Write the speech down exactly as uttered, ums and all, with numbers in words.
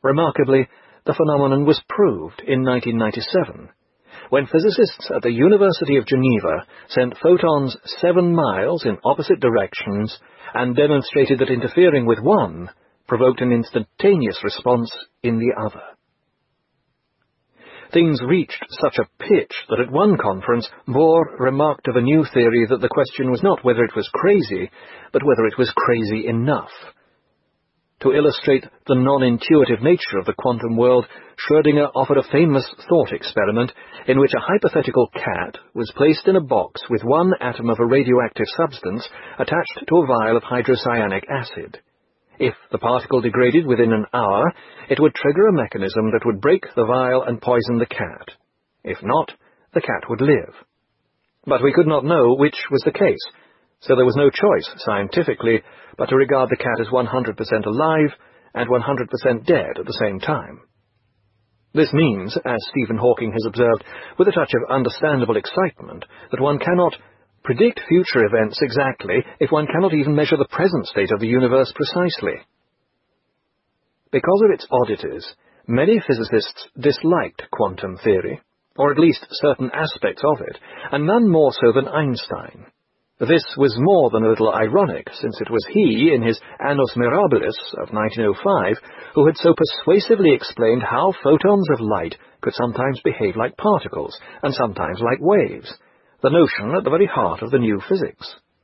Remarkably, the phenomenon was proved in nineteen ninety-seven, when physicists at the University of Geneva sent photons seven miles in opposite directions and demonstrated that interfering with one provoked an instantaneous response in the other. Things reached such a pitch that at one conference Bohr remarked of a new theory that the question was not whether it was crazy, but whether it was crazy enough. To illustrate the non-intuitive nature of the quantum world, Schrödinger offered a famous thought experiment in which a hypothetical cat was placed in a box with one atom of a radioactive substance attached to a vial of hydrocyanic acid. If the particle degraded within an hour, it would trigger a mechanism that would break the vial and poison the cat. If not, the cat would live. But we could not know which was the case, so there was no choice, scientifically, but to regard the cat as one hundred percent alive and one hundred percent dead at the same time. This means, as Stephen Hawking has observed with a touch of understandable excitement, that one cannot predict future events exactly if one cannot even measure the present state of the universe precisely. Because of its oddities, many physicists disliked quantum theory, or at least certain aspects of it, and none more so than Einstein. This was more than a little ironic, since it was he, in his Annus Mirabilis of nineteen oh five, who had so persuasively explained how photons of light could sometimes behave like particles, and sometimes like waves, the notion at the very heart of the new physics.